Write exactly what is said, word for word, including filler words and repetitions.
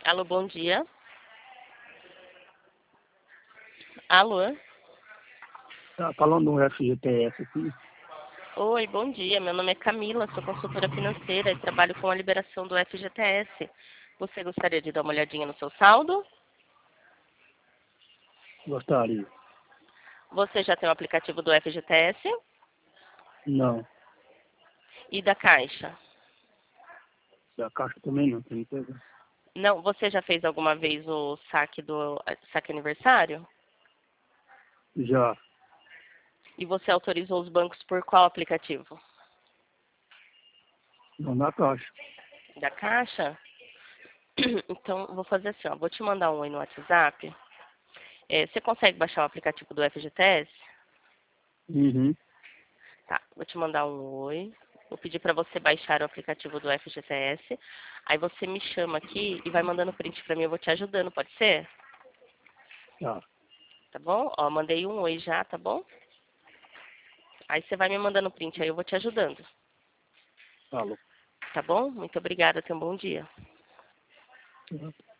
Alô, bom dia. Alô? Tá falando do F G T S aqui? Oi, bom dia. Meu nome é Camila, sou consultora financeira e trabalho com a liberação do F G T S. Você gostaria de dar uma olhadinha no seu saldo? Gostaria. Você já tem o aplicativo do F G T S? Não. E da Caixa? Da Caixa também não tem coisa. Não, você já fez alguma vez o saque do saque aniversário? Já. E você autorizou os bancos por qual aplicativo? Não da Caixa. Da Caixa? Então, vou fazer assim, ó. Vou te mandar um oi no WhatsApp. É, você consegue baixar o aplicativo do F G T S? Uhum. Tá, vou te mandar um oi. Vou pedir para você baixar o aplicativo do F G T S. Aí você me chama aqui e vai mandando print para mim, eu vou te ajudando, pode ser? Tá. Tá bom? Ó, mandei um oi já, tá bom? Aí você vai me mandando print, aí eu vou te ajudando. Falou. Tá bom? Muito obrigada, tenha um bom dia. Tá.